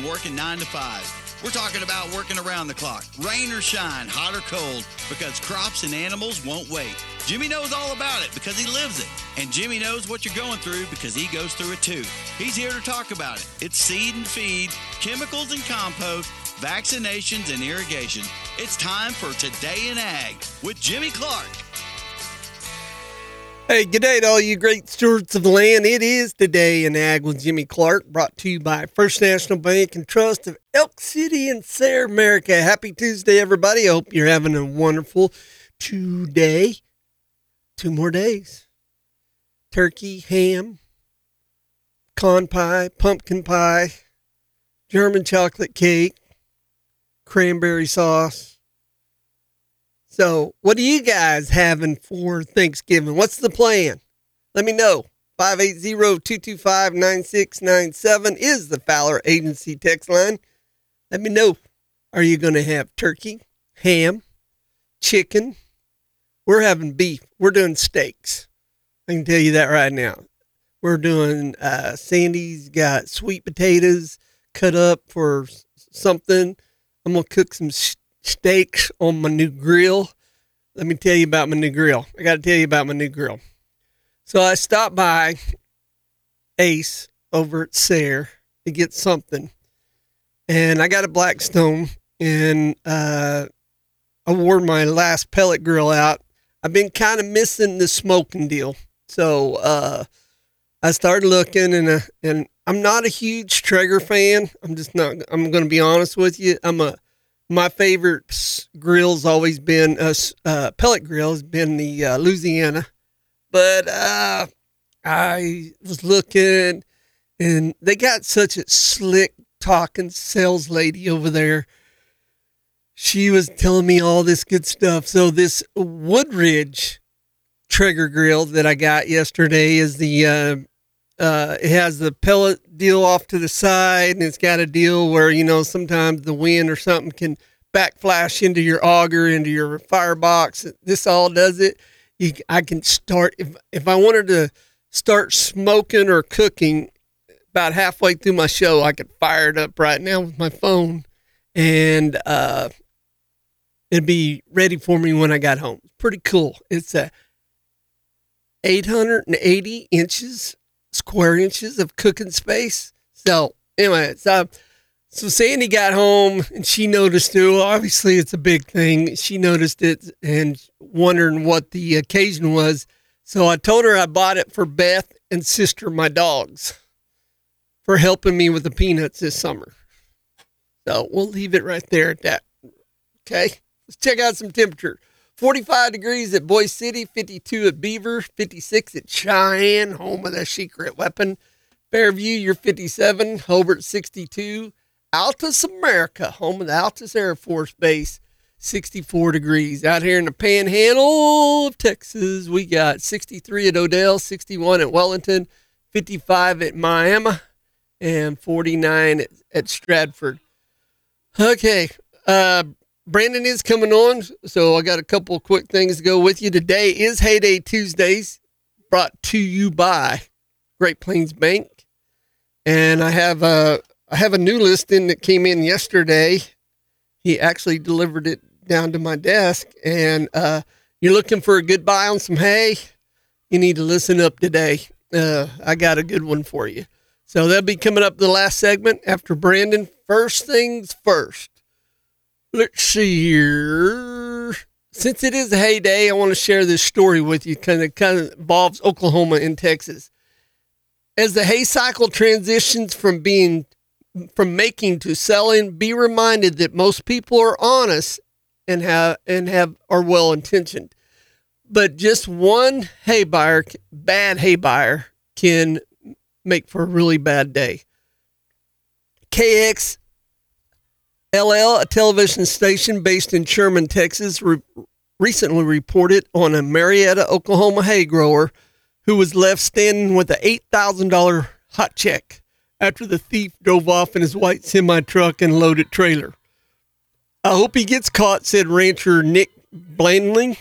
working 9 to 5. We're talking about working around the clock, rain or shine, hot or cold, because crops and animals won't wait. Jimmy knows all about it because he lives it. And Jimmy knows what you're going through because he goes through it too. He's here to talk about it. It's seed and feed, chemicals and compost, vaccinations and irrigation. It's time for Today in Ag with Jimmy Clark. Hey, good day to all you great stewards of the land. It is Today in Ag with Jimmy Clark, brought to you by First National Bank and Trust of Elk City and Sayre, America. Happy Tuesday, everybody. I hope you're having a wonderful day. 2 more days. Turkey, ham, con pie, pumpkin pie, German chocolate cake, cranberry sauce. So, what are you guys having for Thanksgiving? What's the plan? Let me know. 580-225-9697 is the Fowler Agency text line. Let me know. Are you going to have turkey, ham, chicken? We're having beef. We're doing steaks. I can tell you that right now. We're doing, Sandy's got sweet potatoes cut up for something. I'm going to cook some steaks on my new grill. Let me tell you about my new grill. I got to tell you about my new grill. So I stopped by Ace over at Sayre to get something. And I got a Blackstone, and I wore my last pellet grill out. I've been kind of missing the smoking deal. So I started looking, and I'm not a huge Traeger fan. I'm going to be honest with you. My favorite grill's always been pellet grill has been the Louisiana, but I was looking, and they got such a slick talking sales lady over there. She was telling me all this good stuff. So this Woodridge Traeger grill that I got yesterday is the it has the pellet deal off to the side, and it's got a deal where, sometimes the wind or something can backflash into your auger, into your firebox. This all does it. I can start, if I wanted to start smoking or cooking about halfway through my show, I could fire it up right now with my phone, and it'd be ready for me when I got home. Pretty cool. It's 880 square inches of cooking space. So anyway, so Sandy got home, and she noticed it. Well, obviously it's a big thing. She noticed it and wondering what the occasion was. So I told her I bought it for Beth and Sister, my dogs, for helping me with the peanuts this summer. So we'll leave it right there at that. Okay, let's check out some temperature. 45 degrees at Boise City, 52 at Beaver, 56 at Cheyenne, home of the secret weapon. Fairview, you're 57. Hobart, 62. Altus, America, home of the Altus Air Force Base, 64 degrees. Out here in the panhandle of Texas, we got 63 at Odell, 61 at Wellington, 55 at Miami, and 49 at Stratford. Okay, Brandon is coming on, so I got a couple of quick things to go with you. Today is Heyday Tuesdays, brought to you by Great Plains Bank. And I have a new listing that came in yesterday. He actually delivered it down to my desk. And you're looking for a good buy on some hay, you need to listen up today. I got a good one for you. So that'll be coming up the last segment after Brandon. First things first. Let's see here. Since it is a hay day, I want to share this story with you. Kind of involves Oklahoma and Texas. As the hay cycle transitions from making to selling, be reminded that most people are honest and are well intentioned. But just one bad hay buyer, can make for a really bad day. KXLL, a television station based in Sherman, Texas, recently reported on a Marietta, Oklahoma hay grower who was left standing with an $8,000 hot check after the thief drove off in his white semi-truck and loaded trailer. I hope he gets caught, said rancher Nick Blandney.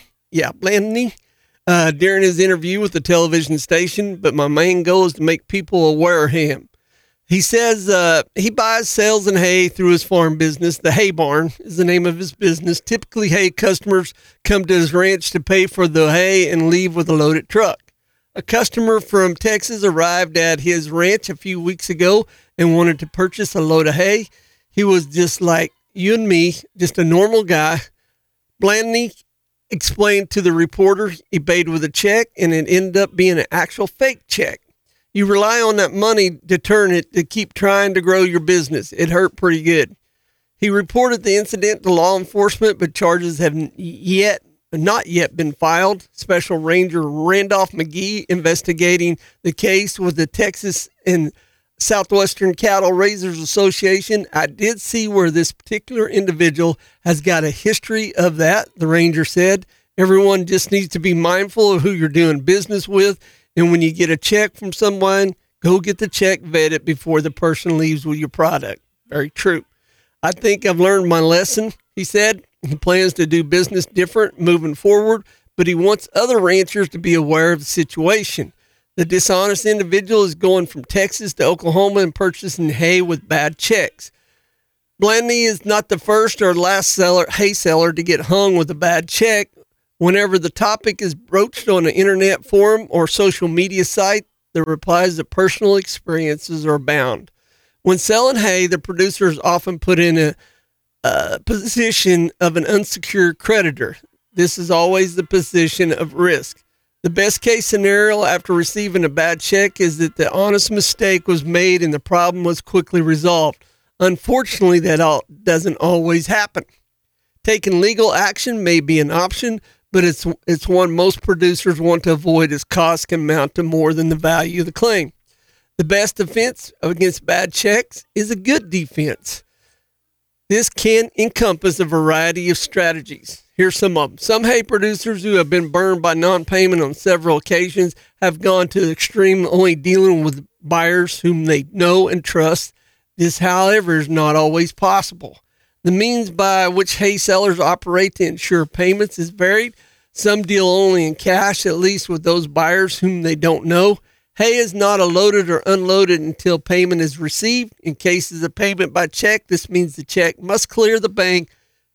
During his interview with the television station, but my main goal is to make people aware of him. He says he buys, sells, and hay through his farm business. The Hay Barn is the name of his business. Typically, hay customers come to his ranch to pay for the hay and leave with a loaded truck. A customer from Texas arrived at his ranch a few weeks ago and wanted to purchase a load of hay. He was just like you and me, just a normal guy. Blandney explained to the reporter he paid with a check, and it ended up being an actual fake check. You rely on that money to turn it to keep trying to grow your business. It hurt pretty good. He reported the incident to law enforcement, but charges have not yet been filed. Special Ranger Randolph McGee investigating the case with the Texas and Southwestern Cattle Raisers Association. I did see where this particular individual has got a history of that, the ranger said. Everyone just needs to be mindful of who you're doing business with. And when you get a check from someone, go get the check vetted before the person leaves with your product. Very true. I think I've learned my lesson, he said. He plans to do business different moving forward, but he wants other ranchers to be aware of the situation. The dishonest individual is going from Texas to Oklahoma and purchasing hay with bad checks. Blandney is not the first or last hay seller to get hung with a bad check. Whenever the topic is broached on an internet forum or social media site, the replies that personal experiences are abound. When selling hay, the producer is often put in a position of an unsecured creditor. This is always the position of risk. The best case scenario after receiving a bad check is that the honest mistake was made and the problem was quickly resolved. Unfortunately, that doesn't always happen. Taking legal action may be an option, but it's one most producers want to avoid as costs can mount to more than the value of the claim. The best defense against bad checks is a good defense. This can encompass a variety of strategies. Here's some of them. Some hay producers who have been burned by non-payment on several occasions have gone to the extreme only dealing with buyers whom they know and trust. This, however, is not always possible. The means by which hay sellers operate to ensure payments is varied. Some deal only in cash, at least with those buyers whom they don't know. Hay is not loaded or unloaded until payment is received. In cases of payment by check, this means the check must clear the bank.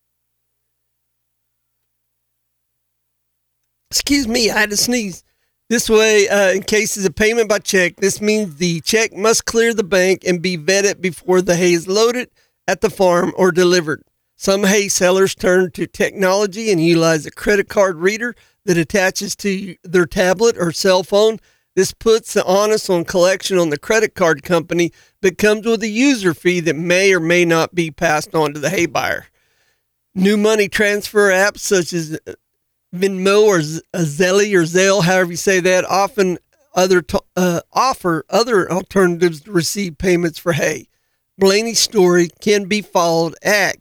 Excuse me, I had to sneeze. This way, in cases of payment by check, this means the check must clear the bank and be vetted before the hay is loaded at the farm or delivered. Some hay sellers turn to technology and utilize a credit card reader that attaches to their tablet or cell phone. This puts the onus on collection on the credit card company, but comes with a user fee that may or may not be passed on to the hay buyer. New money transfer apps such as Venmo or Zelle or Zelle, however you say that, often offer other alternatives to receive payments for hay. Blaney's story can be followed at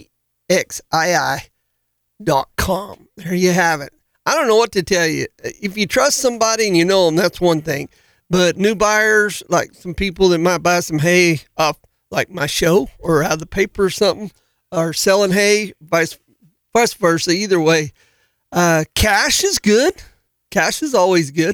KXII.com. There you have it. I don't know what to tell you. If you trust somebody and you know them, that's one thing. But new buyers, like some people that might buy some hay off like my show or out of the paper or something, are selling hay, vice versa, either way. Cash is good. Cash is always good.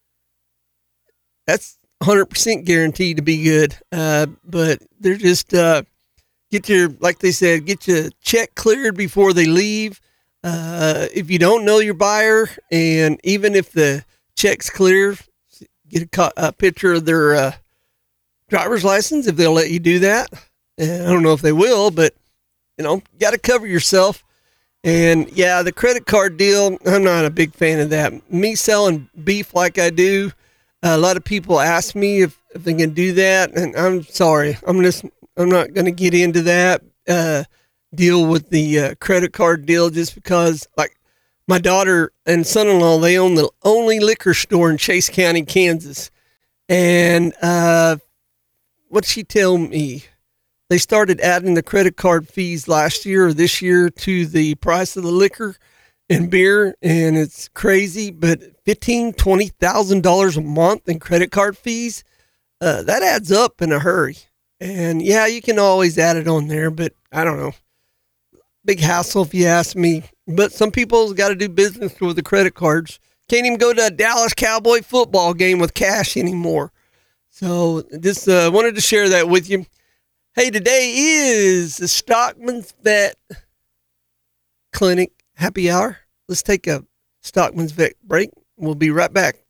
That's 100% guaranteed to be good. But they're just, get your check cleared before they leave. If you don't know your buyer, and even if the check's clear, get a picture of their driver's license if they'll let you do that. And I don't know if they will, but got to cover yourself. And yeah, the credit card deal, I'm not a big fan of that. Me selling beef like I do, a lot of people ask me if they can do that, and I'm sorry, I'm not going to get into that deal with the credit card deal, just because, like, my daughter and son-in-law, they own the only liquor store in Chase County, Kansas. And what'd she tell me? They started adding the credit card fees last year or this year to the price of the liquor and beer, and it's crazy. But $15,000-$20,000 a month in credit card fees, that adds up in a hurry. And yeah, you can always add it on there, but I don't know. Big hassle if you ask me. But some people's got to do business with the credit cards. Can't even go to a Dallas Cowboy football game with cash anymore. So just wanted to share that with you. Hey, today is the Stockman's Vet Clinic happy hour. Let's take a Stockman's Vet break. We'll be right back.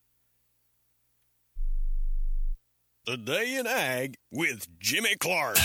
Today in Ag with Jimmy Clark.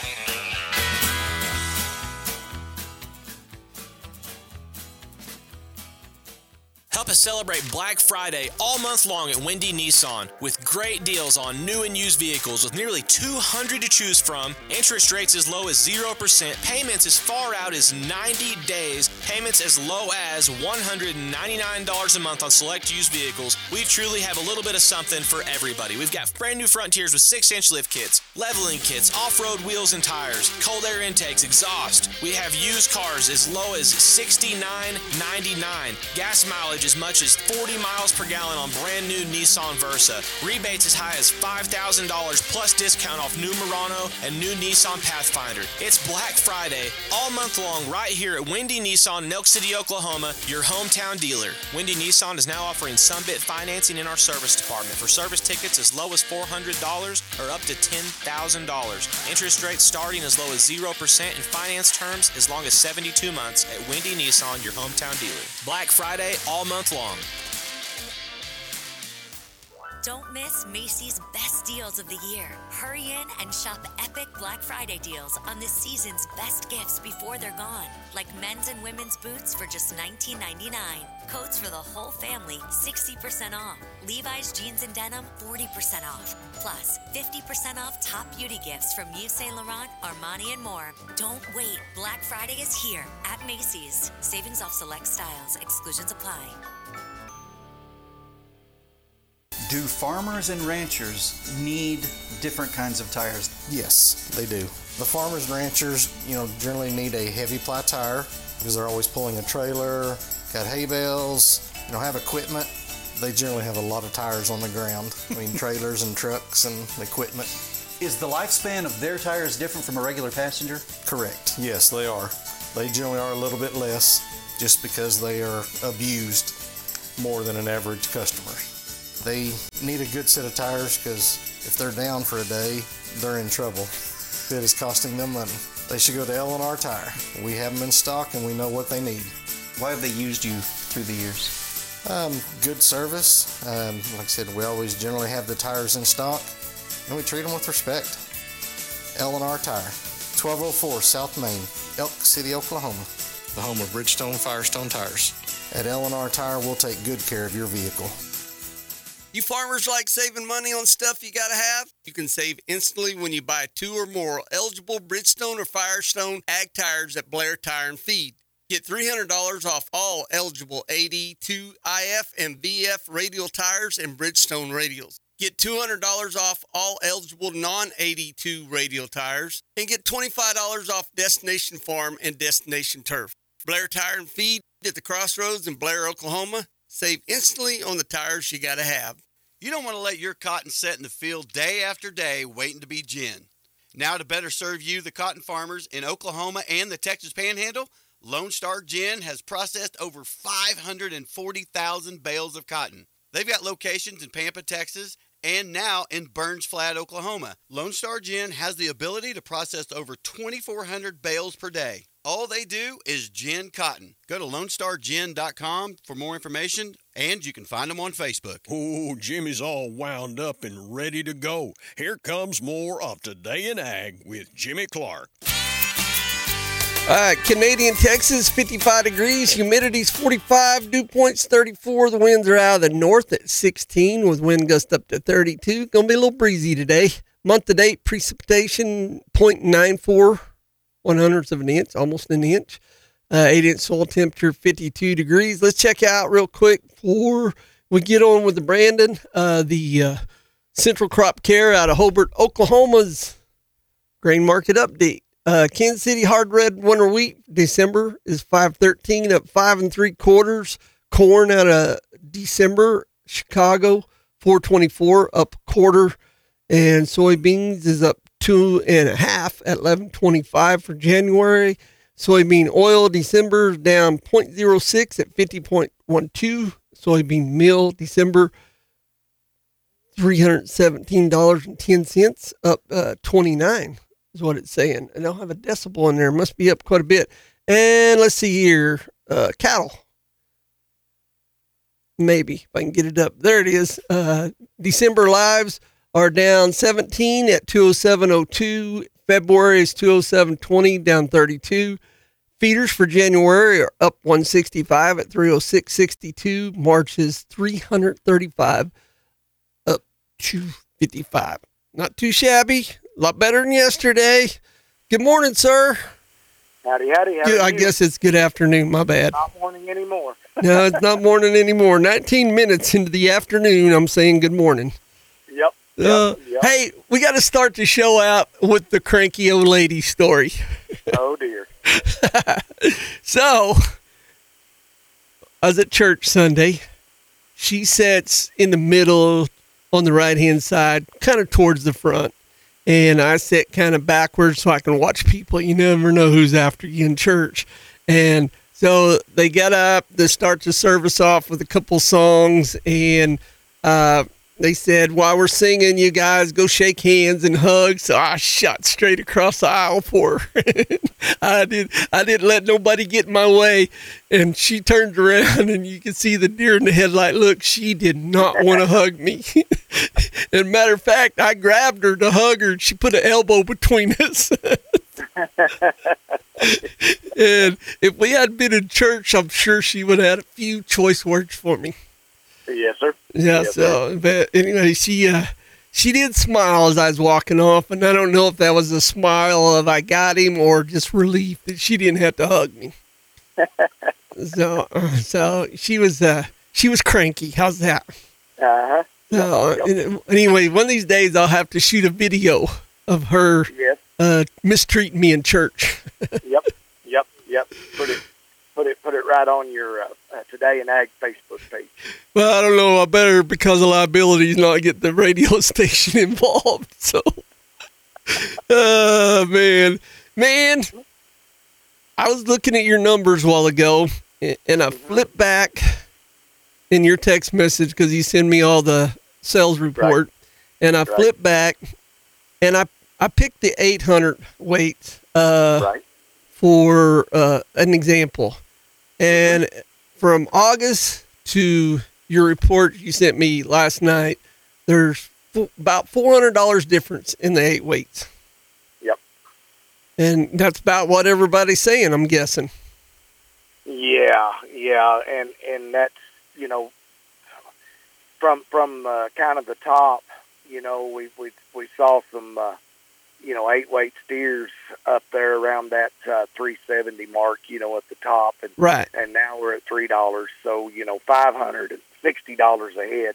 Help us celebrate Black Friday all month long at Wendy Nissan with great deals on new and used vehicles with nearly 200 to choose from, interest rates as low as 0%, payments as far out as 90 days, payments as low as $199 a month on select used vehicles. We truly have a little bit of something for everybody. We've got brand new Frontiers with 6-inch lift kits, leveling kits, off-road wheels and tires, cold air intakes, exhaust. We have used cars as low as $69.99, gas mileage as much as 40 miles per gallon on brand new Nissan Versa. Rebates as high as $5,000 plus discount off new Murano and new Nissan Pathfinder. It's Black Friday all month long right here at Wendy Nissan in Elk City, Oklahoma, your hometown dealer. Wendy Nissan is now offering Sunbit financing in our service department for service tickets as low as $400 or up to $10,000. Interest rates starting as low as 0% and finance terms as long as 72 months at Wendy Nissan, your hometown dealer. Black Friday all month long. Don't miss Macy's best deals of the year. Hurry in and shop epic Black Friday deals on this season's best gifts before they're gone. Like men's and women's boots for just $19.99. Coats for the whole family, 60% off. Levi's jeans and denim, 40% off. Plus, 50% off top beauty gifts from Yves Saint Laurent, Armani, and more. Don't wait. Black Friday is here at Macy's. Savings off select styles. Exclusions apply. Do farmers and ranchers need different kinds of tires? Yes, they do. The farmers and ranchers, generally need a heavy ply tire because they're always pulling a trailer, got hay bales, have equipment. They generally have a lot of tires on the ground. Trailers and trucks and equipment. Is the lifespan of their tires different from a regular passenger? Correct. Yes, they are. They generally are a little bit less just because they are abused more than an average customer. They need a good set of tires because if they're down for a day, they're in trouble. It is costing them money. They should go to L&R Tire. We have them in stock and we know what they need. Why have they used you through the years? Good service. Like I said, we always generally have the tires in stock and we treat them with respect. L&R Tire, 1204 South Main, Elk City, Oklahoma, the home of Bridgestone Firestone tires. At L&R Tire, we'll take good care of your vehicle. You farmers like saving money on stuff you gotta have? You can save instantly when you buy 2 or more eligible Bridgestone or Firestone ag tires at Blair Tire and Feed. Get $300 off all eligible AD, 2IF, and VF radial tires and Bridgestone radials. Get $200 off all eligible non-AD2 radial tires and get $25 off Destination Farm and Destination Turf. Blair Tire and Feed at the Crossroads in Blair, Oklahoma. Save instantly on the tires you gotta have. You don't want to let your cotton set in the field day after day waiting to be gin. Now to better serve you, the cotton farmers in Oklahoma and the Texas Panhandle, Lone Star Gin has processed over 540,000 bales of cotton. They've got locations in Pampa, Texas, and now in Burns Flat, Oklahoma. Lone Star Gin has the ability to process over 2,400 bales per day. All they do is gin cotton. Go to LoneStarGin.com for more information, and you can find them on Facebook. Oh, Jimmy's all wound up and ready to go. Here comes more of Today in Ag with Jimmy Clark. All right, Canadian, Texas, 55 degrees, humidity's 45, dew point's 34. The winds are out of the north at 16 with wind gusts up to 32. Going to be a little breezy today. Month-to-date precipitation, 0.94 1/100th of an inch, almost an inch. 8-inch soil temperature, 52 degrees. Let's check out real quick before we get on with the Brandon. The Central Crop Care out of Hobart, Oklahoma's grain market update. Kansas City hard red winter wheat, December is 513, up 5 3/4. Corn out of December, Chicago, 424, up a quarter. And soybeans is up 2.5 at 11.25 for January. Soybean oil December down 0.06 at 50.12. Soybean meal December $317.10, up 29 is what it's saying. And they'll have a decibel in there. Must be up quite a bit. And let's see here. Cattle. Maybe if I can get it up. There it is. December lives are down 17 at 207.02. February is 207.20, down 32. Feeders for January are up 165 at 306.62. March is 335, up 255. Not too shabby. A lot better than yesterday. Good morning, sir. Howdy, howdy. How are I you? guess it's good afternoon. My bad. Not morning anymore. No, it's not morning anymore. 19 minutes into the afternoon, I'm saying good morning. Yep. Yep. Hey, we got to start the show out with the cranky old lady story. Oh, dear. So, I was at church Sunday. She sits in the middle on the right-hand side, kind of towards the front. And I sit kind of backwards so I can watch people. You never know who's after you in church. And so they get up, they start the service off with a couple songs, and they said, while we're singing, you guys go shake hands and hug. So I shot straight across the aisle for her. I didn't let nobody get in my way. And she turned around, and you can see the deer in the headlight look. She did not want to hug me. As a matter of fact, I grabbed her to hug her, and she put an elbow between us. And if we hadn't been in church, I'm sure she would have had a few choice words for me. Yes, sir. Yeah, Yes, so, but anyway, she did smile as I was walking off, and I don't know if that was a smile of I got him or just relief that she didn't have to hug me. So she was cranky. How's that? Uh-huh. So, anyway, one of these days I'll have to shoot a video of her mistreating me in church. Yep. Put it right on your Today in Ag Facebook page. Well, I don't know. I better, because of liabilities, not get the radio station involved. So, man, I was looking at your numbers a while ago, and I flipped back in your text message because you send me all the sales report, and I flipped back, and I picked the 800 weight for an example. And from August to your report you sent me last night, there's about $400 difference in the 8 weights. Yep. And that's about what everybody's saying, I'm guessing. Yeah, and that's, from kind of the top, we saw some 8-weight steers up there around that 370 mark, at the top, and right. And now we're at $3, so $560 a head.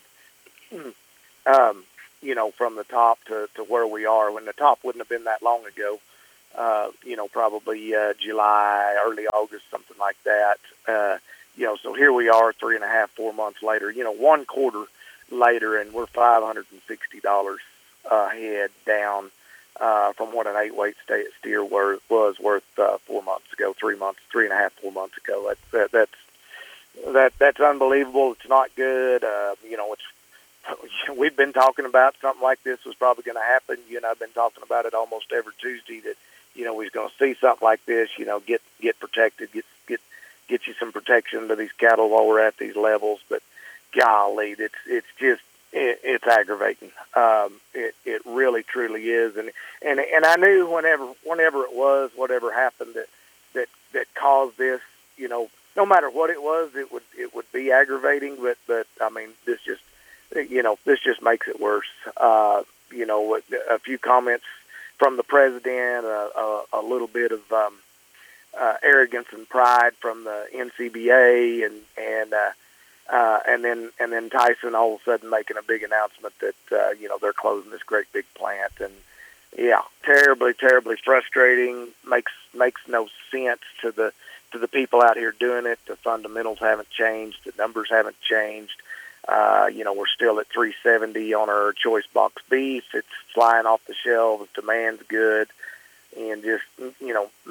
From the top to where we are. When the top wouldn't have been that long ago, probably July, early August, something like that. So here we are 3.5, 4 months later, 1 quarter later, and we're $560 a head down from what an 8-weight steer was worth 4 months ago, 3.5, 4 months ago. That's unbelievable. It's not good. We've been talking about something like this was probably going to happen. I've been talking about it almost every Tuesday that, we're going to see something like this, get protected, get you some protection to these cattle while we're at these levels. But golly, it's aggravating. It really, truly is. And I knew whenever it was, whatever happened that caused this, no matter what it was, it would be aggravating. But I mean, this just makes it worse. A few comments from the president, a little bit of arrogance and pride from the NCBA, and then Tyson all of a sudden making a big announcement that they're closing this great big plant, and terribly, terribly frustrating. Makes no sense to the people out here doing it. The fundamentals haven't changed. The numbers haven't changed. We're still at 370 on our choice box beef. It's flying off the shelves. Demand's good. And just,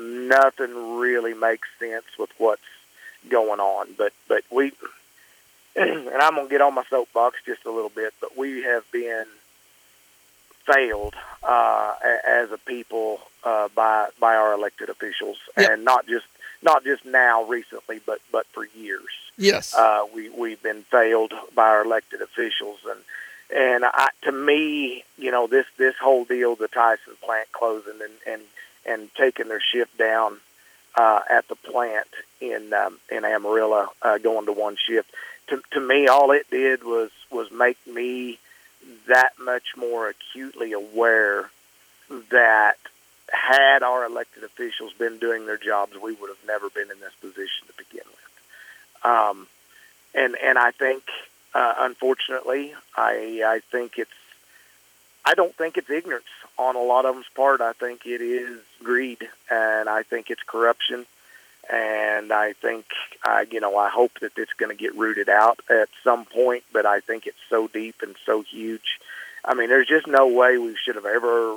nothing really makes sense with what's going on. But we and I'm going to get on my soapbox just a little bit, but we have been failed as a people by our elected officials, and not just now recently, but for years. Yes. We've been failed by our elected officials, and to me, this whole deal, the Tyson plant closing and taking their shift down at the plant in Amarillo, going to one shift. To me, all it did was make me that much more acutely aware that had our elected officials been doing their jobs, we would have never been in this position to begin with. And I think, unfortunately, I don't think it's ignorance on a lot of them's part. I think it is greed, and I think it's corruption. And I think, I hope that it's going to get rooted out at some point, but I think it's so deep and so huge. I mean, there's just no way it should have ever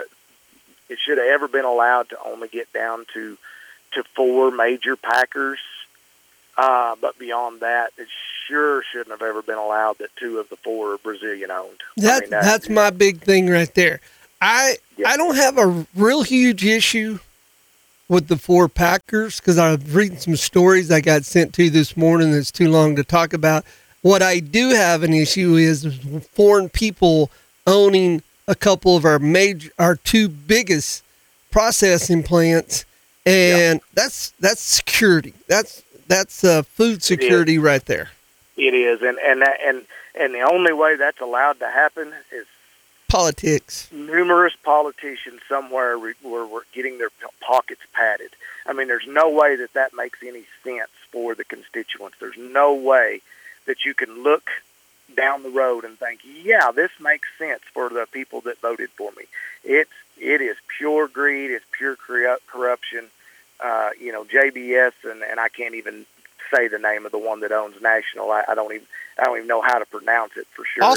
been allowed to only get down to 4 major packers. But beyond that, it sure shouldn't have ever been allowed that 2 of the 4 are Brazilian owned. That's my big thing right there. I don't have a real huge issue with the 4 packers, because I've read some stories I got sent to this morning that's too long to talk about. What I do have an issue is foreign people owning a couple of our 2 biggest processing plants, and that's security. That's food security right there. It is, and the only way that's allowed to happen is politics. Numerous politicians somewhere were getting their pockets padded. I mean, there's no way that makes any sense for the constituents. There's no way that you can look down the road and think, yeah, this makes sense for the people that voted for me. It is pure greed. It's pure corruption. JBS, and I can't even say the name of the one that owns National. I don't even know how to pronounce it for sure.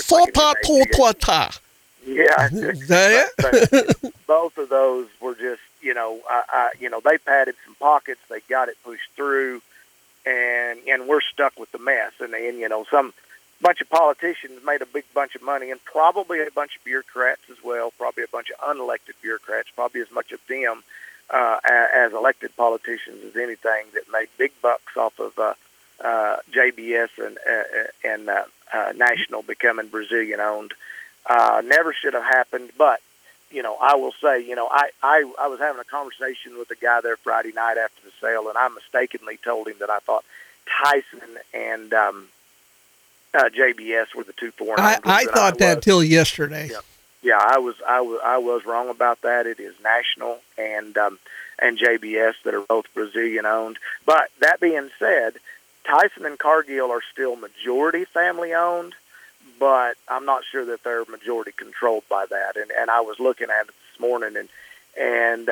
Yeah, but both of those were just, they padded some pockets, they got it pushed through, and we're stuck with the mess. And some bunch of politicians made a big bunch of money, and probably a bunch of bureaucrats as well, probably a bunch of unelected bureaucrats, probably as much of them as elected politicians as anything, that made big bucks off of JBS and National becoming Brazilian owned. Never should have happened, but I will say, I was having a conversation with a guy there Friday night after the sale, and I mistakenly told him that I thought Tyson and JBS were the 2 foreign owners. I thought that till yesterday. Yeah, I was wrong about that. It is National and JBS that are both Brazilian owned. But that being said, Tyson and Cargill are still majority family owned, but I'm not sure that they're majority controlled by that. And I was looking at it this morning, and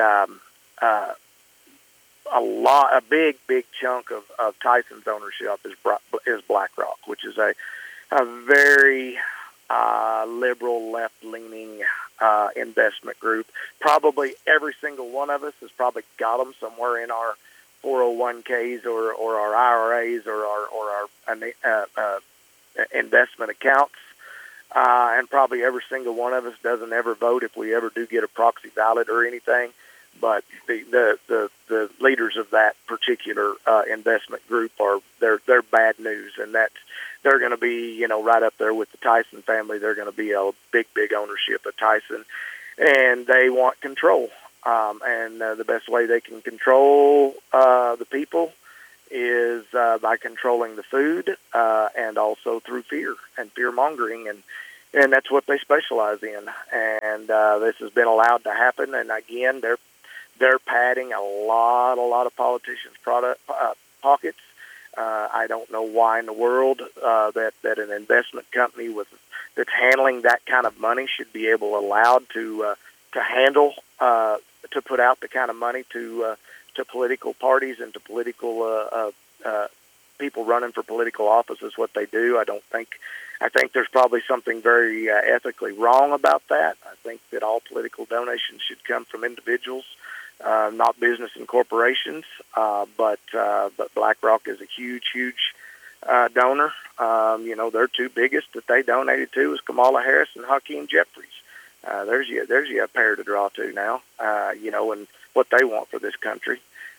a big chunk of Tyson's ownership is BlackRock, which is a very liberal, left-leaning investment group. Probably every single one of us has probably got them somewhere in our 401ks or our IRAs or our investment accounts, and probably every single one of us doesn't ever vote if we ever do get a proxy ballot or anything. But the leaders of that particular investment group they're bad news, and they're going to be right up there with the Tyson family. They're going to be a big ownership of Tyson, and they want control. And the best way they can control the people is by controlling the food, and also through fear and fear mongering, and that's what they specialize in. And this has been allowed to happen. And again, they're padding a lot of politicians' pockets. I don't know why in the world that an investment company that's handling that kind of money should be allowed to handle to put out the kind of money to political parties and to political people running for political office is what they do. I think there's probably something very ethically wrong about that. I think that all political donations should come from individuals, not business and corporations. But BlackRock is a huge donor. Their two biggest that they donated to was Kamala Harris and Hakeem Jeffries. There's you a pair to draw to now, and what they want for this country.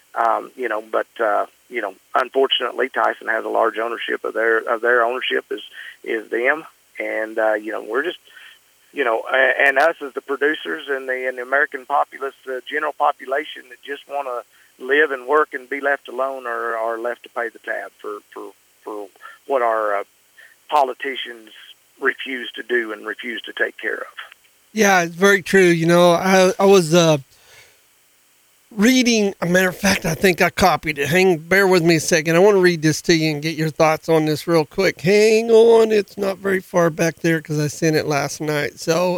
Unfortunately, Tyson has a large ownership of their ownership is them, and we're just, and us as the producers and the American populace, the general population that just want to live and work and be left alone are left to pay the tab for what our politicians refuse to do and refuse to take care of. Yeah, it's very true. I was reading, a matter of fact, I think I copied it. Bear with me a second. I want to read this to you and get your thoughts on this real quick. Hang on. It's not very far back there because I sent it last night. So,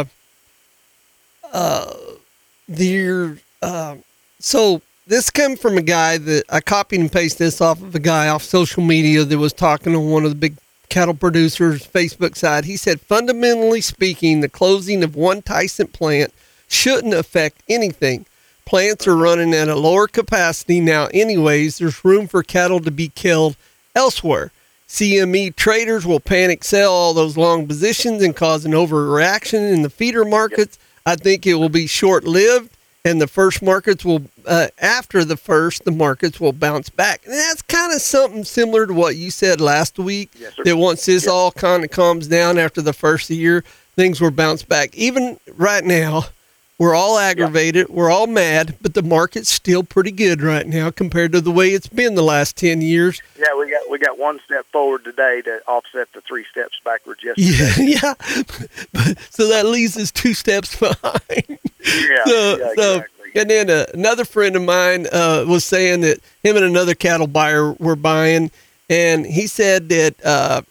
so this came from a guy that I copied and pasted this off of a guy off social media that was talking to one of the big cattle producers' Facebook side. He said, fundamentally speaking, the closing of one Tyson plant shouldn't affect anything. Plants are running at a lower capacity now anyways. There's room for cattle to be killed elsewhere. CME traders will panic sell all those long positions and cause an overreaction in the feeder markets. I think it will be short-lived, and the first markets will, after the markets will bounce back. And that's kind of something similar to what you said last week, that once this all kind of calms down after the first year, things will bounce back. Even right now, we're all aggravated. We're all mad, but the market's still pretty good right now compared to the way it's been the last 10 years. Yeah, we got one step forward today to offset the 3 steps backwards yesterday. Yeah. So that leaves us 2 steps behind. Exactly. And then another friend of mine was saying that him and another cattle buyer were buying, and he said that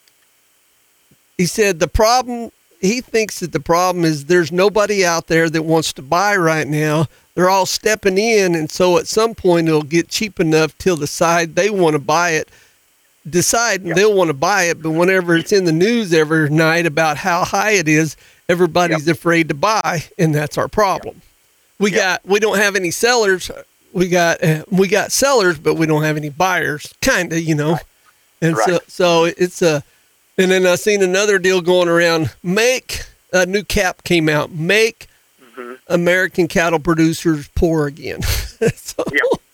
he thinks that the problem is there's nobody out there that wants to buy right now. They're all stepping in, and so at some point it'll get cheap enough till decide they want to buy it. They'll want to buy it, but whenever it's in the news every night about how high it is, everybody's afraid to buy, and that's our problem. We don't have any sellers. We got sellers, but we don't have any buyers, kind of, And so it's a. And then I seen another deal going around. A new cap came out. Make American cattle producers poor again. So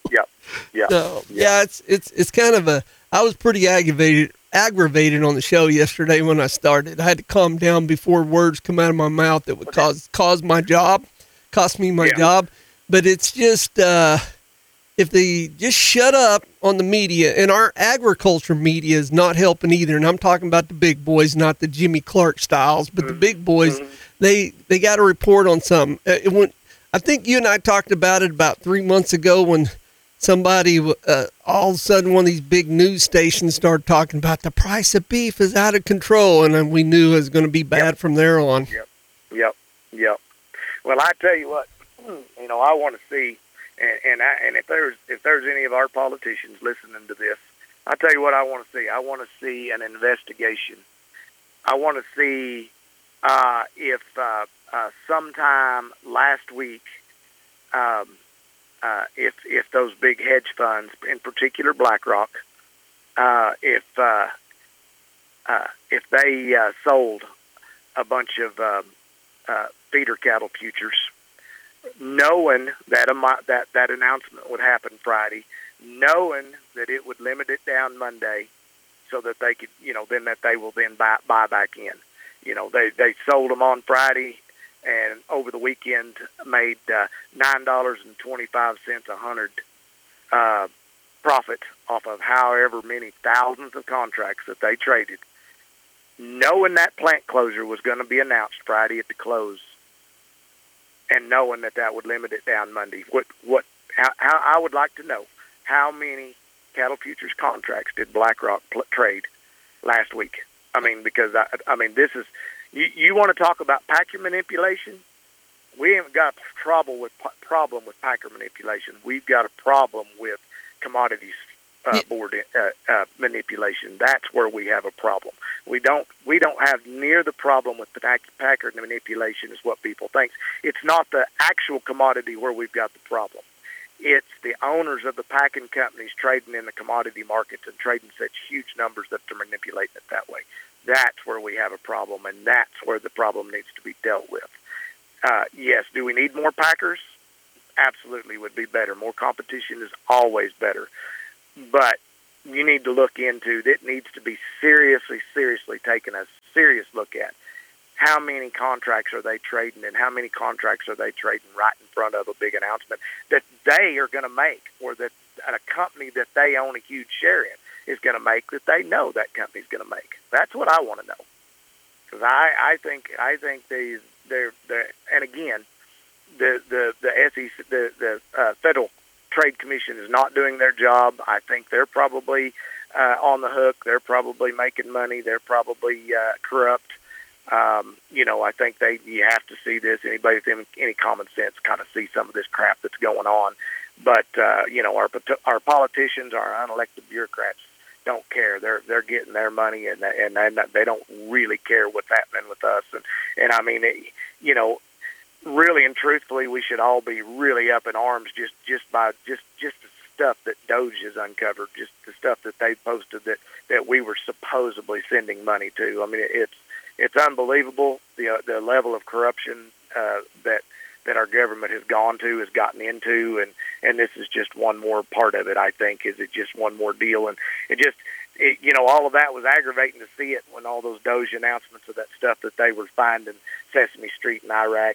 it's kind of I was pretty aggravated on the show yesterday when I started. I had to calm down before words come out of my mouth that would cost me my job. But it's just if they just shut up on the media, and our agriculture media is not helping either. And I'm talking about the big boys, not the Jimmy Clark styles, but the big boys, they got to report on something. I think you and I talked about it about 3 months ago when somebody, all of a sudden one of these big news stations started talking about the price of beef is out of control. And then we knew it was going to be bad from there on. Yep. Well, I tell you what, I want to see, and if there's any of our politicians listening to this, I tell you what I want to see. I want to see an investigation. I want to see if sometime last week, if those big hedge funds, in particular BlackRock, if they sold a bunch of feeder cattle futures, knowing that that announcement would happen Friday, knowing that it would limit it down Monday, so that they could, then that they will then buy back in. They sold them on Friday, and over the weekend made $9.25 a hundred profit off of however many thousands of contracts that they traded, knowing that plant closure was going to be announced Friday at the close, and knowing that would limit it down Monday. How I would like to know, how many cattle futures contracts did BlackRock trade last week? I mean, because this is, you want to talk about packer manipulation? We haven't got a problem with packer manipulation. We've got a problem with commodities board manipulation. That's where we have a problem. We don't have near the problem with the packer manipulation as what people think. It's not the actual commodity where we've got the problem. It's the owners of the packing companies trading in the commodity markets and trading such huge numbers that they're manipulating it that way. That's where we have a problem, and that's where the problem needs to be dealt with. Yes, do we need more packers? Absolutely would be better. More competition is always better. But you need to look into, it needs to be seriously taken a serious look at. How many contracts are they trading, and how many contracts are they trading right in front of a big announcement that they are going to make, or that a company that they own a huge share in is going to make, that they know that company's going to make? That's what I want to know. Because I think they're and again, the SEC, the Federal Trade Commission is not doing their job. I think they're probably on the hook. They're probably making money. They're probably corrupt. I think you have to see this. Anybody with any common sense kind of see some of this crap that's going on. But our politicians, our unelected bureaucrats don't care. They're getting their money, and they don't really care what's happening with us. And I mean, really and truthfully, we should all be really up in arms just by the stuff that Doge has uncovered, just the stuff that they posted that we were supposedly sending money to. I mean, it's unbelievable the level of corruption that our government has gotten into, and this is just one more part of it. I think is it just one more deal, and all of that was aggravating to see it when all those Doge announcements of that stuff that they were finding Sesame Street in Iraq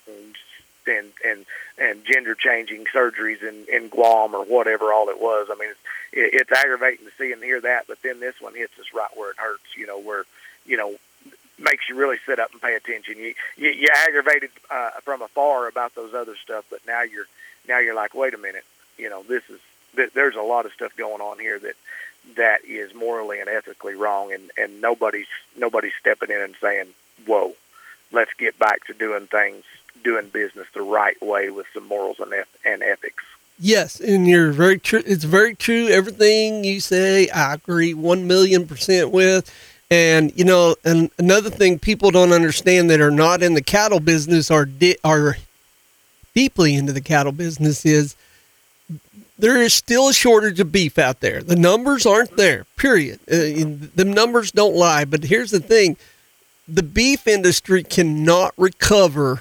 and gender changing surgeries in Guam or whatever all it was. I mean, it's aggravating to see and hear that, but then this one hits us right where it hurts. Where makes you really sit up and pay attention. You aggravated from afar about those other stuff, but now you're like, wait a minute, there's a lot of stuff going on here that is morally and ethically wrong, and nobody's stepping in and saying, whoa, let's get back to doing business the right way with some morals and ethics. Yes, and you're very true. It's very true. Everything you say, I agree 1,000,000% with. And, and another thing people don't understand that are not in the cattle business are deeply into the cattle business is there is still a shortage of beef out there. The numbers aren't there, period. The numbers don't lie. But here's the thing. The beef industry cannot recover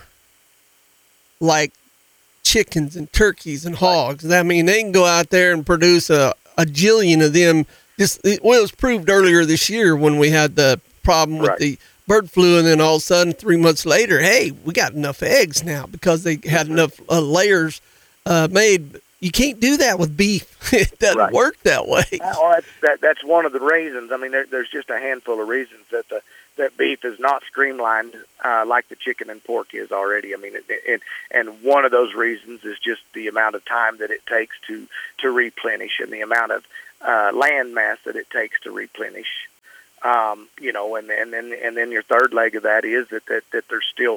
like chickens and turkeys and hogs. I mean, they can go out there and produce a jillion of them. It was proved earlier this year when we had the problem with the bird flu, and then all of a sudden 3 months later, hey, we got enough eggs now because they had enough layers made. You can't do that with beef. It doesn't work that way. Well, that's one of the reasons. I mean, there's just a handful of reasons that beef is not streamlined like the chicken and pork is already. I mean, and one of those reasons is just the amount of time that it takes to replenish, and the amount of land mass that it takes to replenish. And then your third leg of that is that there's still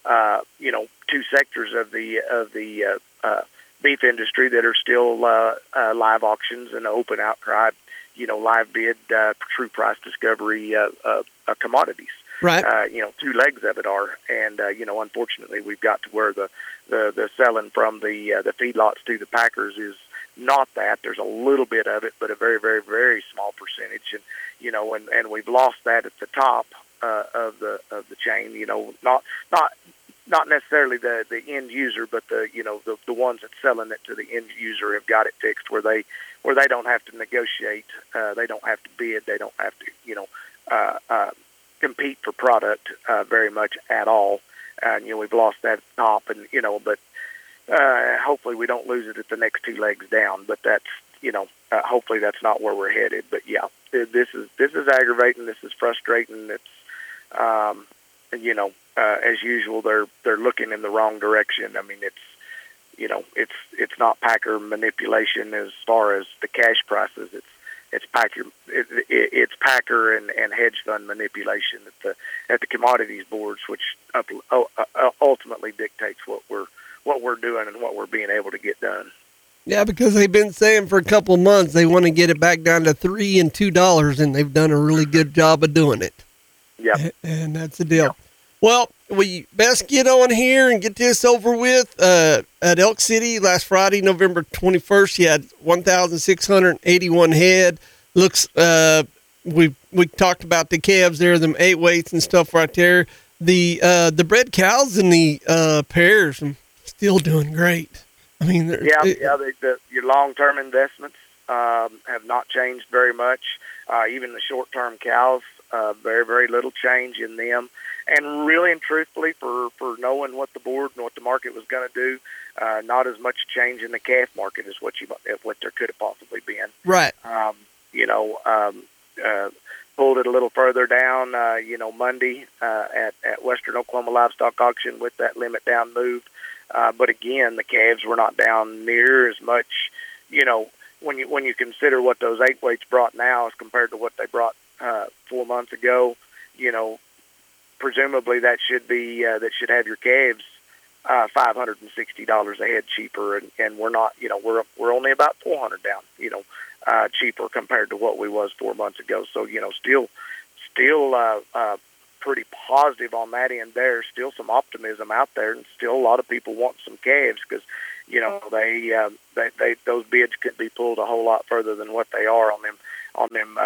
two sectors of the beef industry that are still live auctions and open outcry, live bid, true price discovery commodities. Right. Two legs of it are, and unfortunately, we've got to where the selling from the feedlots to the packers is not that. There's a little bit of it, but a very, very, very small percentage, and we've lost that at the top of the chain. Not necessarily the end user, but the ones that's selling it to the end user have got it fixed where they don't have to negotiate, they don't have to bid, they don't have to compete for product very much at all. And we've lost that at the top, and but hopefully we don't lose it at the next two legs down. But that's hopefully that's not where we're headed. But yeah, this is aggravating. This is frustrating. It's as usual, they're looking in the wrong direction. I mean, it's not packer manipulation as far as the cash prices. It's packer and hedge fund manipulation at the commodities boards, which ultimately dictates what we're doing and what we're being able to get done. Yeah, because they've been saying for a couple of months they want to get it back down to $3 and $2, and they've done a really good job of doing it. Yeah, and that's the deal. Well, we best get on here and get this over with. At Elk City last Friday, November 21st, you had 1,681 head. Looks, we talked about the calves there, them 8 weights and stuff right there. The bred cows and the pairs still doing great. I mean, your long-term investments have not changed very much. Even the short-term cows, very, very little change in them. And really and truthfully, for knowing what the board and what the market was going to do, not as much change in the calf market as what there could have possibly been. Right. Pulled it a little further down, Monday at Western Oklahoma Livestock Auction with that limit down move. But again, the calves were not down near as much. When you consider what those 8 weights brought now as compared to what they brought 4 months ago, presumably that should have your calves $560 a head cheaper, and we're not. We're only about $400 down. Cheaper compared to what we was 4 months ago. So still pretty positive on that end. There's still some optimism out there, and still a lot of people want some calves because they those bids could be pulled a whole lot further than what they are on them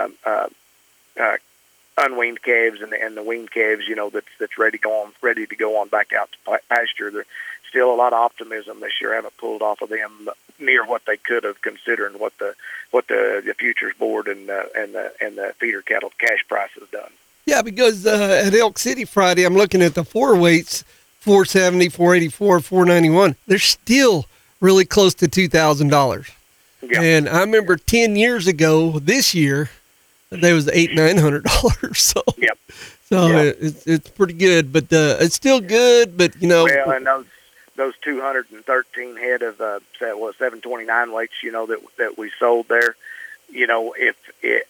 unweaned calves and the weaned calves. That's ready to go on back out to pasture. There's still a lot of optimism this year. Haven't pulled off of them near what they could have, considering what the futures board and the feeder cattle cash price has done. Yeah, because at Elk City Friday, I'm looking at the 4 weights, 470, 484, 491. They're still really close to $2,000. Yeah. And I remember 10 years ago, this year, they was $800-900. So, yep. So yep. It's pretty good, but it's still good. But well, and those 213 head of 729 weights, that we sold there, if it.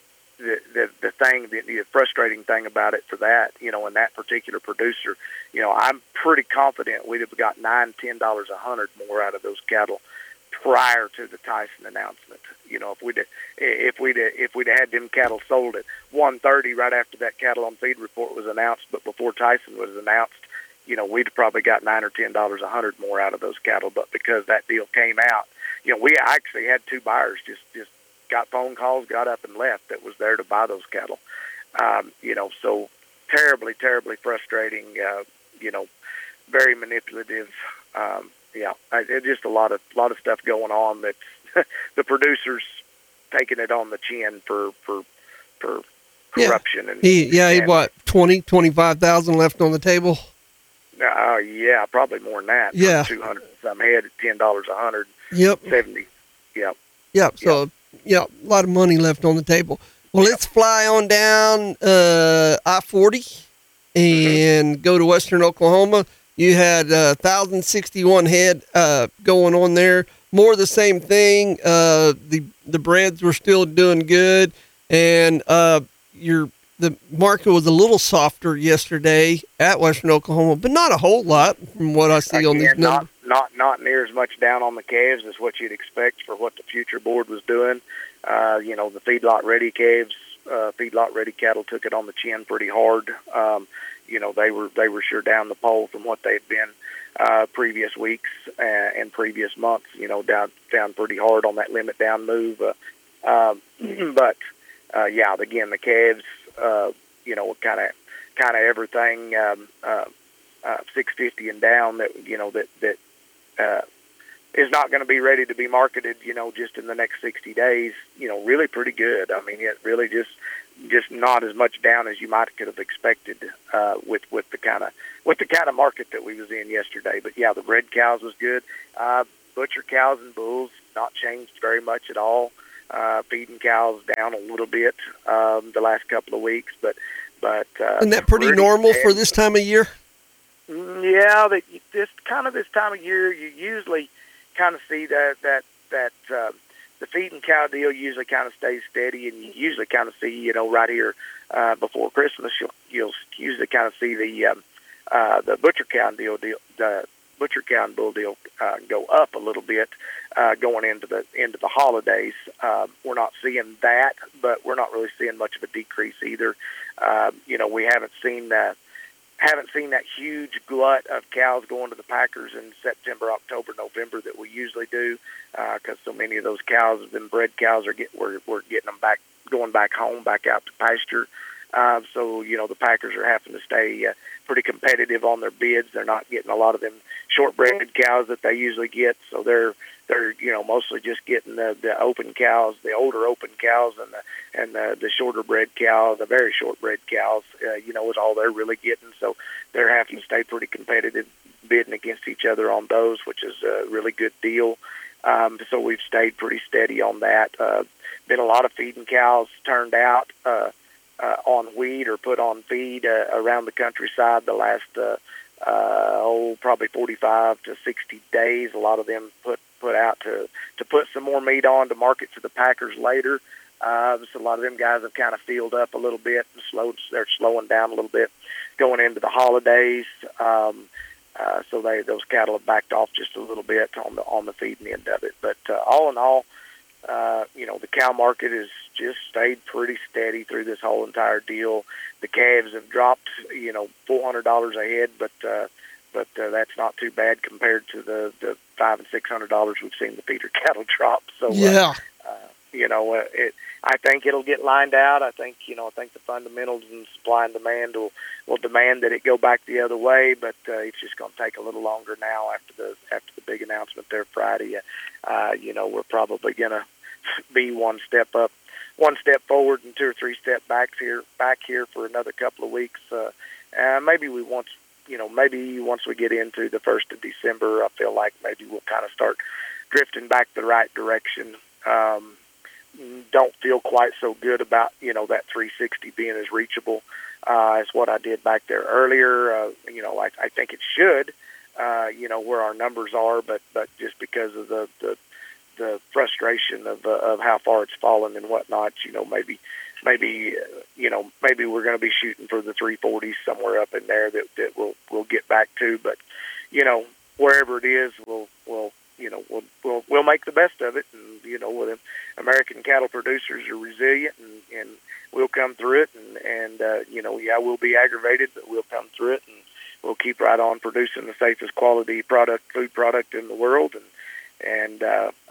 The frustrating thing about it for that, and that particular producer, I'm pretty confident we'd have got $9-10 a hundred more out of those cattle prior to the Tyson announcement. If we'd had them cattle sold at $130 right after that cattle on feed report was announced, but before Tyson was announced, we'd have probably got $9 or $10 a hundred more out of those cattle. But because that deal came out, we actually had 2 buyers just got phone calls, got up and left that was there to buy those cattle. So terribly, terribly frustrating, very manipulative. It's just a lot of stuff going on that the producers taking it on the chin for corruption. Yeah. He what, 20, 25,000 left on the table? Yeah, probably more than that. Yeah. 200 some head at $10 a hundred. Yep. 70. Yep. Yep. So, yeah, a lot of money left on the table. Well, let's fly on down I-40 and go to Western Oklahoma. You had 1,061 head going on there. More of the same thing. The breds were still doing good, and the market was a little softer yesterday at Western Oklahoma, but not a whole lot from what I see on these numbers. Not near as much down on the calves as what you'd expect for what the future board was doing. The feedlot ready calves, feedlot ready cattle took it on the chin pretty hard. They were sure down the pole from what they'd been previous weeks and previous months. Down pretty hard on that limit down move. But again, the calves, kind of everything 650 and down that is not going to be ready to be marketed, just in the next 60 days, really pretty good. I mean, it really just not as much down as you might could have expected with the kind of market that we was in yesterday. But yeah, the bred cows was good. Butcher cows and bulls not changed very much at all. Feeding cows down a little bit the last couple of weeks, but isn't that pretty normal for this time of year? Yeah, this time of year, you usually kind of see that the feeding cow deal usually kind of stays steady, and you usually kind of see, right here before Christmas, you'll usually kind of see the butcher cow deal, the butcher cow and bull deal go up a little bit going into the holidays. We're not seeing that, but we're not really seeing much of a decrease either. We haven't seen haven't seen that huge glut of cows going to the packers in September, October, November that we usually do, because so many of those cows, them bred cows, we're getting them back, going back home, back out to pasture. So the packers are having to stay pretty competitive on their bids. They're not getting a lot of them shortbred cows that they usually get, so they're mostly just getting the open cows, the older open cows, and the shorter bred cows, the very short bred cows. Is all they're really getting. So they're having to stay pretty competitive, bidding against each other on those, which is a really good deal. So we've stayed pretty steady on that. Been a lot of feeding cows turned out on wheat or put on feed around the countryside the last probably 45 to 60 days. A lot of them put out to put some more meat on to market to the packers later. So a lot of them guys have kind of filled up a little bit and they're slowing down a little bit going into the holidays. So those cattle have backed off just a little bit on the feeding end of it. But all in all, the cow market has just stayed pretty steady through this whole entire deal. The calves have dropped, $400 a head, but that's not too bad compared to the $500 and $600 we've seen the feeder cattle drop. So yeah, I think it'll get lined out. I think the fundamentals and supply and demand will demand that it go back the other way, but it's just going to take a little longer now after the big announcement there Friday. We're probably going to be one step forward and 2 or 3 steps back here for another couple of weeks. Maybe once we get into the 1st of December, I feel like maybe we'll kind of start drifting back the right direction. Don't feel quite so good about that 360 being as reachable as what I did back there earlier. I think it should, where our numbers are, but just because of the frustration of how far it's fallen and whatnot, maybe we're going to be shooting for the 340s somewhere up in there that we'll get back to. But wherever it is, we'll make the best of it. And with American cattle producers are resilient, and we'll come through it. And we'll be aggravated, but we'll come through it, and we'll keep right on producing the safest quality food product in the world, and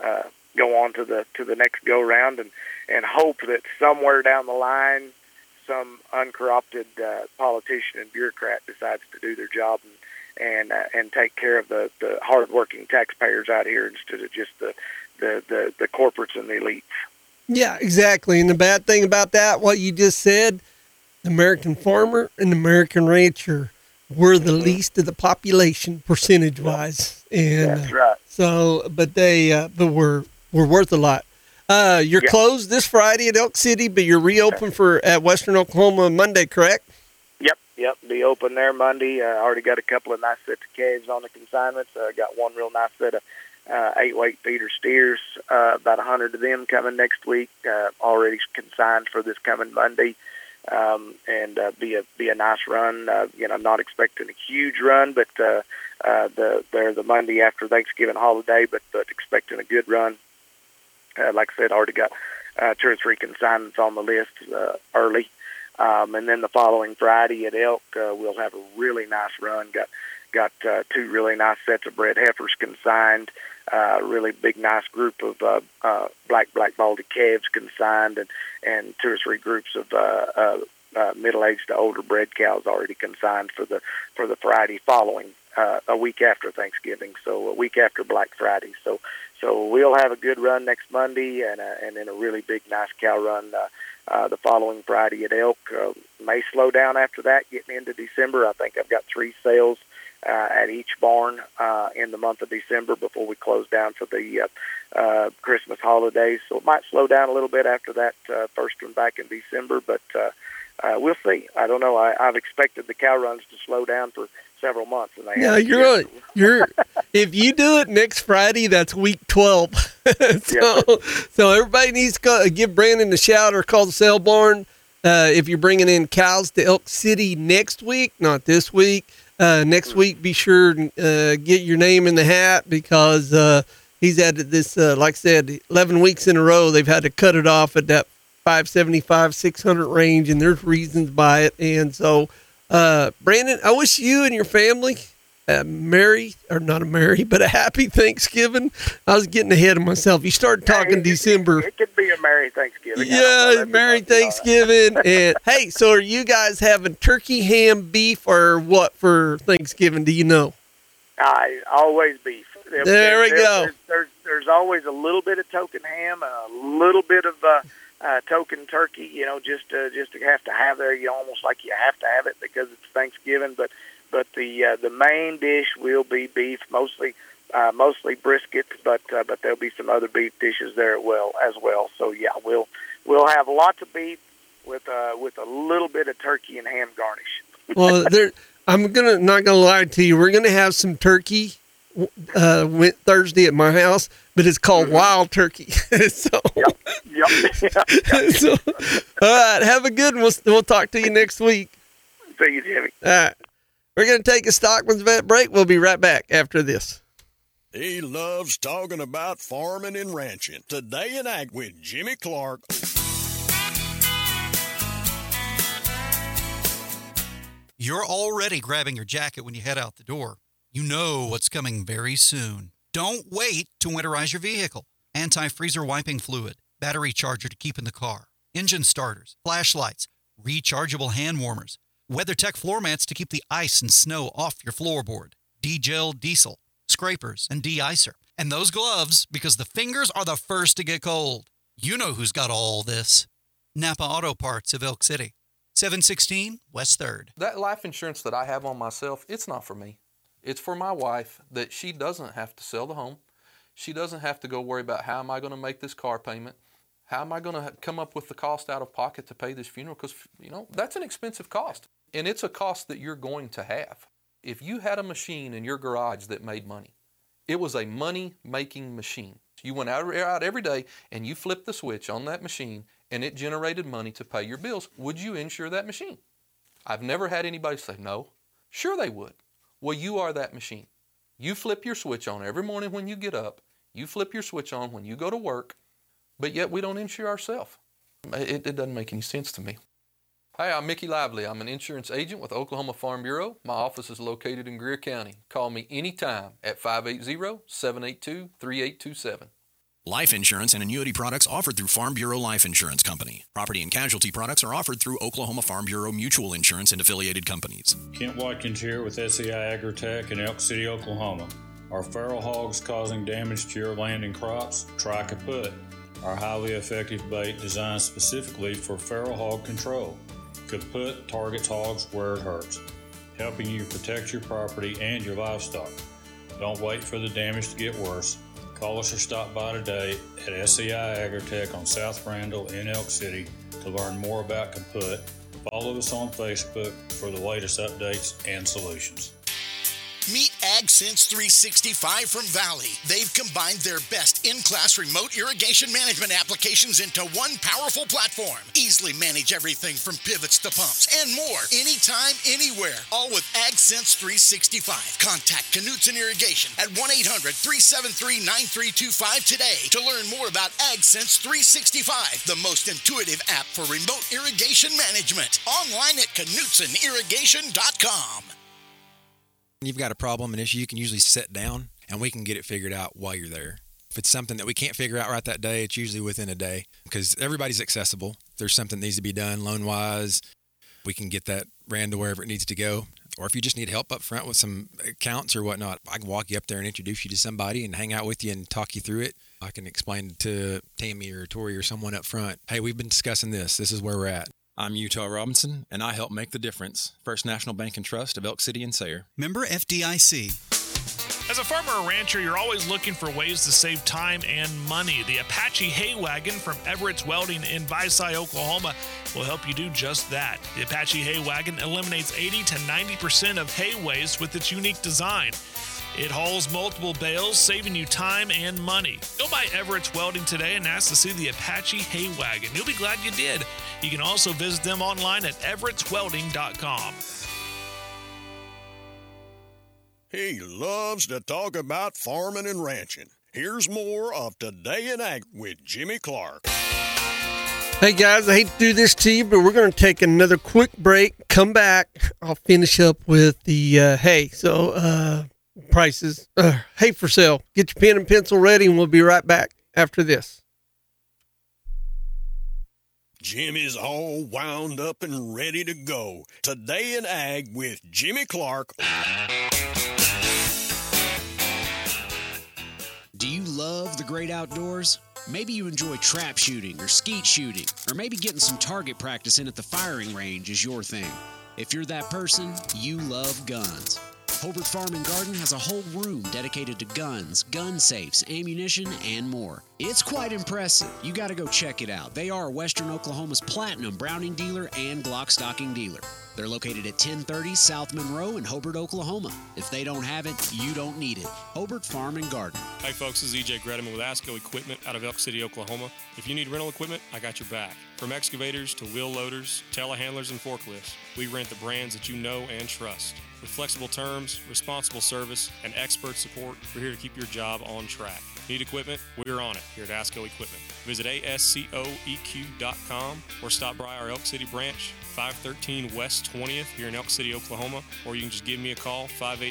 go on to the next go round, and hope that somewhere down the line, some uncorrupted politician and bureaucrat decides to do their job and take care of the hardworking taxpayers out here instead of just the corporates and the elites. Yeah, exactly. And the bad thing about that, what you just said, the American farmer and the American rancher were the least of the population percentage-wise. And that's right. But we're worth a lot. You're closed this Friday at Elk City, but you're reopened at Western Oklahoma Monday, correct? Yep. Be open there Monday. Already got a couple of nice sets of calves on the consignments. Got one real nice set of 8-weight feeder steers. About 100 of them coming next week. Already consigned for this coming Monday. And be a nice run. Not expecting a huge run, but they're the Monday after Thanksgiving holiday, but expecting a good run. Like I said, already got 2 or 3 consignments on the list early. And then the following Friday at Elk, we'll have a really nice run. Got 2 really nice sets of bred heifers consigned. Really big, nice group of black baldy calves consigned, and 2 or 3 groups of middle-aged to older bred cows already consigned for the Friday following, a week after Thanksgiving, so a week after Black Friday. So we'll have a good run next Monday, and then a really big, nice cow run the following Friday at Elk. May slow down after that, getting into December. I think I've got 3 sales at each barn in the month of December before we close down for the Christmas holidays. So it might slow down a little bit after that first one back in December, but we'll see. I don't know. I've expected the cow runs to slow down for several months, and they haven't. You're if you do it next Friday, that's week 12. So everybody needs to give Brandon a shout or call the sale barn if you're bringing in cows to Elk City next week, not this week. Next week, be sure to get your name in the hat, because he's had this, like I said, 11 weeks in a row, they've had to cut it off at that 575, 600 range, and there's reasons by it. And so Brandon, I wish you and your family a happy Thanksgiving. I was getting ahead of myself. You started talking December. It could be a Merry Thanksgiving. Yeah, Merry Thanksgiving. And hey, so are you guys having turkey, ham, beef, or what for Thanksgiving? Do you know? Always beef. There we go. There's always a little bit of token ham and a little bit of token turkey. Just to have to have there. Almost like you have to have it because it's Thanksgiving. But the main dish will be beef, mostly brisket. But there'll be some other beef dishes there as well. So yeah, we'll have lots of beef with a little bit of turkey and ham garnish. Well, I'm not gonna lie to you. We're gonna have some turkey went Thursday at my house, but it's called wild turkey. So, Yep. So, all right, have a good one. We'll talk to you next week. See you, Jimmy. All right, we're gonna take a Stockman's Vet break. We'll be right back after this. He loves talking about farming and ranching. Today in Ag with Jimmy Clark. You're already grabbing your jacket when you head out the door. You know what's coming very soon. Don't wait to winterize your vehicle. Anti-freezer wiping fluid, battery charger to keep in the car, engine starters, flashlights, rechargeable hand warmers, WeatherTech floor mats to keep the ice and snow off your floorboard, D-Gel diesel, scrapers, and de-icer. And those gloves, because the fingers are the first to get cold. You know who's got all this. Napa Auto Parts of Elk City. 716 West 3rd. That life insurance that I have on myself, it's not for me. It's for my wife, that she doesn't have to sell the home. She doesn't have to go worry about how am I going to make this car payment? How am I going to come up with the cost out of pocket to pay this funeral? Because, that's an expensive cost. And it's a cost that you're going to have. If you had a machine in your garage that made money, it was a money-making machine. You went out every day and you flipped the switch on that machine and it generated money to pay your bills. Would you insure that machine? I've never had anybody say no. Sure they would. Well, you are that machine. You flip your switch on every morning when you get up. You flip your switch on when you go to work, but yet we don't insure ourselves. It doesn't make any sense to me. Hi, I'm Mickey Lively. I'm an insurance agent with Oklahoma Farm Bureau. My office is located in Greer County. Call me anytime at 580-782-3827. Life insurance and annuity products offered through Farm Bureau Life Insurance Company. Property and casualty products are offered through Oklahoma Farm Bureau Mutual Insurance and affiliated companies. Kent Watkins here with SEI Agritech in Elk City, Oklahoma. Are feral hogs causing damage to your land and crops? Try Kaput, our highly effective bait designed specifically for feral hog control. Kaput targets hogs where it hurts, helping you protect your property and your livestock. Don't wait for the damage to get worse. Call us or stop by today at SEI Agritech on South Randall in Elk City to learn more about Kaput. Follow us on Facebook for the latest updates and solutions. Meet AgSense 365 from Valley. They've combined their best in-class remote irrigation management applications into one powerful platform. Easily manage everything from pivots to pumps and more, anytime, anywhere, all with AgSense 365. Contact Knutson Irrigation at 1-800-373-9325 today to learn more about AgSense 365, the most intuitive app for remote irrigation management. Online at KnutsonIrrigation.com. You've got a problem, an issue, you can usually sit down and we can get it figured out while you're there. If it's something that we can't figure out right that day, it's usually within a day because everybody's accessible. If there's something that needs to be done loan-wise, we can get that ran to wherever it needs to go. Or if you just need help up front with some accounts or whatnot, I can walk you up there and introduce you to somebody and hang out with you and talk you through it. I can explain to Tammy or Tori or someone up front, hey, we've been discussing this. This is where we're at. I'm Utah Robinson, and I help make the difference. First National Bank and Trust of Elk City and Sayre. Member FDIC. As a farmer or rancher, you're always looking for ways to save time and money. The Apache Hay Wagon from Everett's Welding in Visay, Oklahoma will help you do just that. The Apache Hay Wagon eliminates 80 to 90% of hay waste with its unique design. It hauls multiple bales, saving you time and money. Go by Everett's Welding today and ask to see the Apache Hay Wagon. You'll be glad you did. You can also visit them online at everettswelding.com. He loves to talk about farming and ranching. Here's more of Today in Ag with Jimmy Clark. Hey guys, I hate to do this to you, but we're going to take another quick break. Come back. I'll finish up with the hay. So, prices. Hay for sale. Get your pen and pencil ready, and we'll be right back after this. Jimmy's all wound up and ready to go. Today in Ag with Jimmy Clark. Do you love the great outdoors? Maybe you enjoy trap shooting or skeet shooting, or maybe getting some target practice in at the firing range is your thing. If you're that person, you love guns. Hobart Farm and Garden has a whole room dedicated to guns, gun safes, ammunition, and more. It's quite impressive. You got to go check it out. They are Western Oklahoma's platinum Browning dealer and Glock stocking dealer. They're located at 1030 South Monroe in Hobart, Oklahoma. If they don't have it, you don't need it. Hobart Farm and Garden. Hey folks, this is EJ Grediman with ASCO Equipment out of Elk City, Oklahoma. If you need rental equipment, I got your back. From excavators to wheel loaders, telehandlers, and forklifts, we rent the brands that you know and trust. With flexible terms, responsible service, and expert support, we're here to keep your job on track. Need equipment? We're on it here at ASCO Equipment. Visit ASCOEQ.com or stop by our Elk City branch, 513 West 20th here in Elk City, Oklahoma, or you can just give me a call,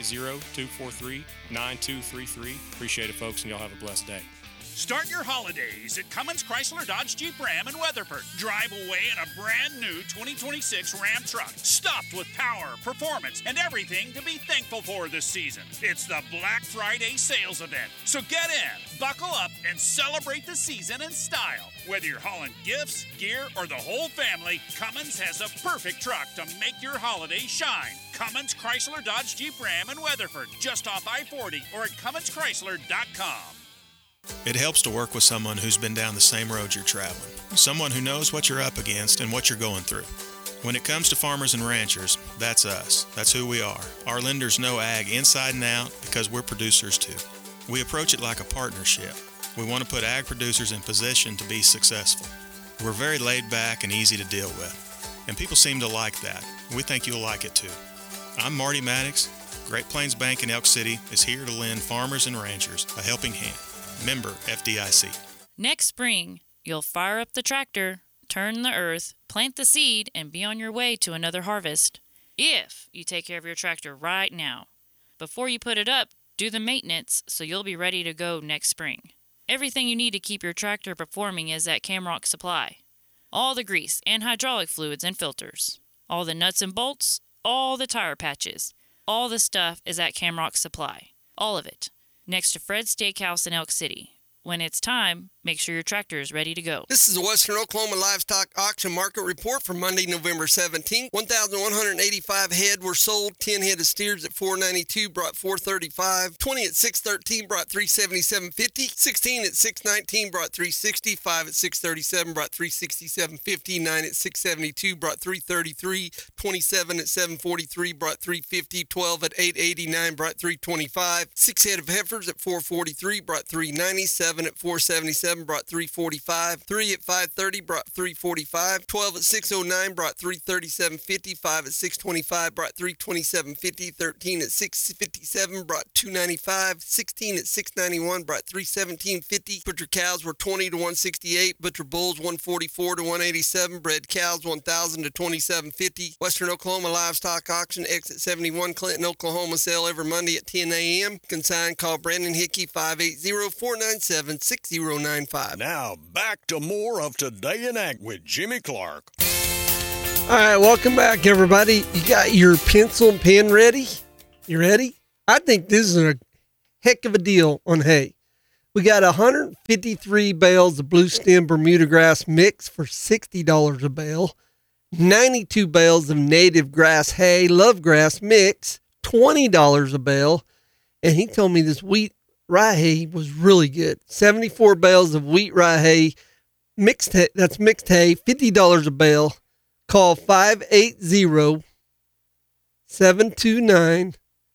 580-243-9233. Appreciate it, folks, and y'all have a blessed day. Start your holidays at Cummins Chrysler Dodge Jeep Ram in Weatherford. Drive away in a brand new 2026 Ram truck, stuffed with power, performance, and everything to be thankful for this season. It's the Black Friday sales event. So get in, buckle up, and celebrate the season in style. Whether you're hauling gifts, gear, or the whole family, Cummins has a perfect truck to make your holiday shine. Cummins Chrysler Dodge Jeep Ram in Weatherford, just off I-40 or at CumminsChrysler.com. It helps to work with someone who's been down the same road you're traveling, someone who knows what you're up against and what you're going through. When it comes to farmers and ranchers, that's us. That's who we are. Our lenders know ag inside and out because we're producers too. We approach it like a partnership. We want to put ag producers in position to be successful. We're very laid back and easy to deal with, and people seem to like that. We think you'll like it too. I'm Marty Maddox. Great Plains Bank in Elk City is here to lend farmers and ranchers a helping hand. Member FDIC. Next spring, you'll fire up the tractor, turn the earth, plant the seed, and be on your way to another harvest. If you take care of your tractor right now. Before you put it up, do the maintenance so you'll be ready to go next spring. Everything you need to keep your tractor performing is at Camrock Supply. All the grease and hydraulic fluids and filters. All the nuts and bolts, all the tire patches. All the stuff is at Camrock Supply. All of it. Next to Fred's Steakhouse in Elk City. When it's time, make sure your tractor is ready to go. This is the Western Oklahoma Livestock Auction Market Report for Monday, November 17th. 1,185 head were sold. 10 head of steers at $492 brought $435. 20 at $613 brought $377.50. 16 at $619 brought $360. 5 at $637 brought $367.50. 9 at $672 brought $333. 27 at $743 brought $350. 12 at $889 brought $325. 6 head of heifers at $443 brought $390. 7 at $477 brought $345. 3 at $530 brought $345. 12 at $609 brought $337.50. 5 at $625 brought $327.50. 13 at $657 brought $295. 16 at $691 brought $317.50. Butcher cows were 20 to $168. Butcher bulls 144 to $187. Bred cows 1,000 to $27.50. Western Oklahoma Livestock Auction, exit 71, Clinton, Oklahoma. Sale every Monday at 10 a.m. Consign, call Brandon Hickey 580-497-6095. Now back to more of Today in Ag with Jimmy Clark. All right, welcome back, everybody. You got your pencil and pen ready? You ready? I think this is a heck of a deal on hay. We got 153 bales of blue stem Bermuda grass mix for $60 a bale. 92 bales of native grass hay, love grass mix, $20 a bale. And he told me this wheat rye hay was really good. 74 bales of wheat rye hay, mixed hay, that's mixed hay, $50 a bale. Call 580-729-2436.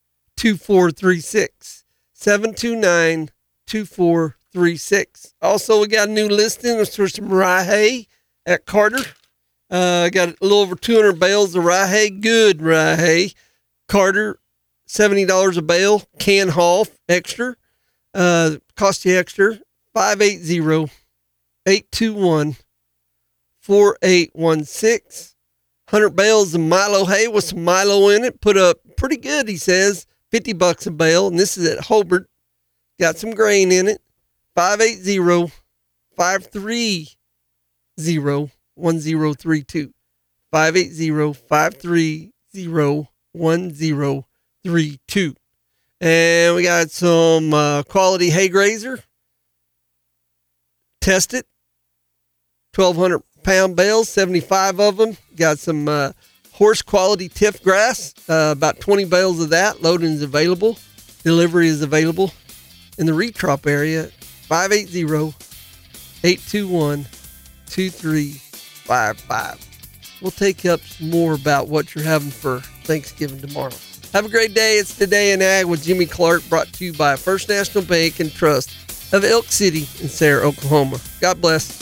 729-2436. Also, we got a new listing for some rye hay at Carter. Got a little over 200 bales of rye hay, good rye hay. Carter, $70 a bale, can haul extra. Cost you extra. 580-821-4436. 4816. 100 bales of Milo hay with some Milo in it. Put up pretty good, he says. $50 a bale. And this is at Hobart. Got some grain in it. 580-530-1032. 580-530-1032. And we got some quality hay grazer. Test it. 1,200 pound bales, 75 of them. Got some horse quality tiff grass, about 20 bales of that. Loading is available. Delivery is available in the retrop area. 580-821-2355. We'll take up some more about what you're having for Thanksgiving tomorrow. Have a great day. It's Today in Ag with Jimmy Clark, brought to you by First National Bank and Trust of Elk City in Sarah, Oklahoma. God bless.